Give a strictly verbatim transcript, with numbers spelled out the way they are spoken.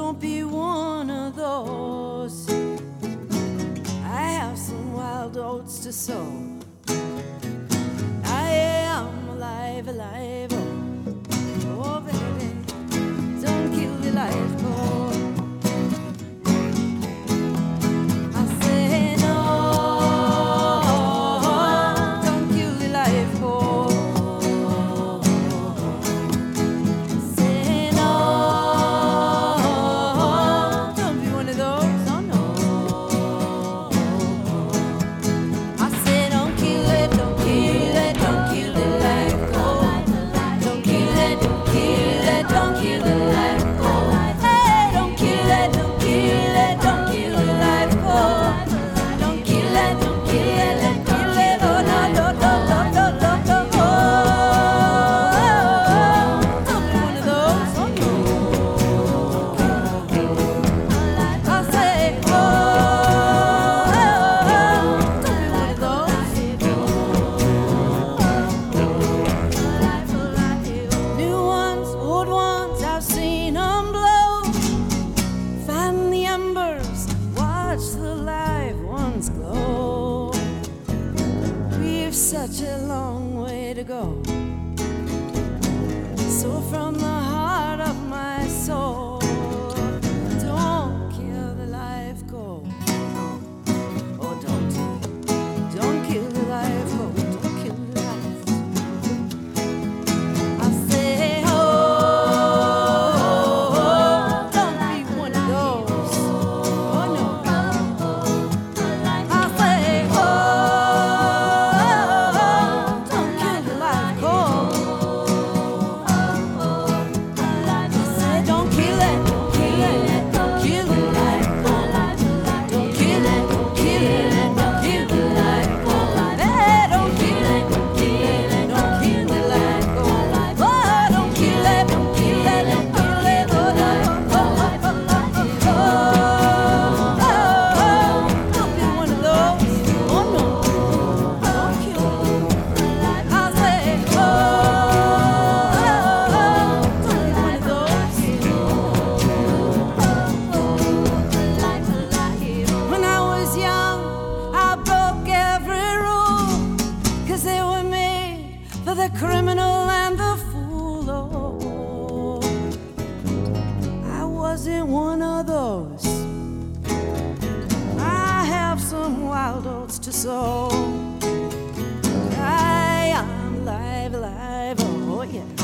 don't be one of those. I have some wild oats to sow. I am alive, alive, oh, oh baby, don't kill the life cord. I say no, don't kill the life cord. Say no, don't be one of those, oh no. I say don't kill it, don't kill it, don't kill the life cord. Don't kill it, don't kill it, don't kill the life cord. Hey, don't kill it, don't kill it, don't kill the life cord. Don't kill it, don't kill it, don't kill it, oh no, no, no, no, no, no, no, oh. Don't be one of those, oh no. I say, oh, don't be one of those. New ones, old ones, I've seen them blow. Fan the embers, watch the live ones glow. We've such a long way to go. So from the heart of my soul, don't kill the life goal. Oh, don't, don't kill the life goal. Don't kill the life. I say, oh, don't be one of those. Oh no. I say, oh, don't kill the life goal. I say, don't kill it, don't kill it, don't kill the life goal. Don't kill it, don't kill it, don't kill the life goal. Hey, don't kill it, don't kill it, don't kill the life goal. Oh, don't kill it, don't kill it, don't kill it, oh no. Oh, oh, oh, oh, oh, oh, don't be one of those. Oh no, don't kill it. I say, oh, don't be one of those. When I was young, I broke every rule, 'cause they were made for the criminal and the fool. Oh, I wasn't one of those. I have some wild oats to sow. I am alive, alive, oh yeah.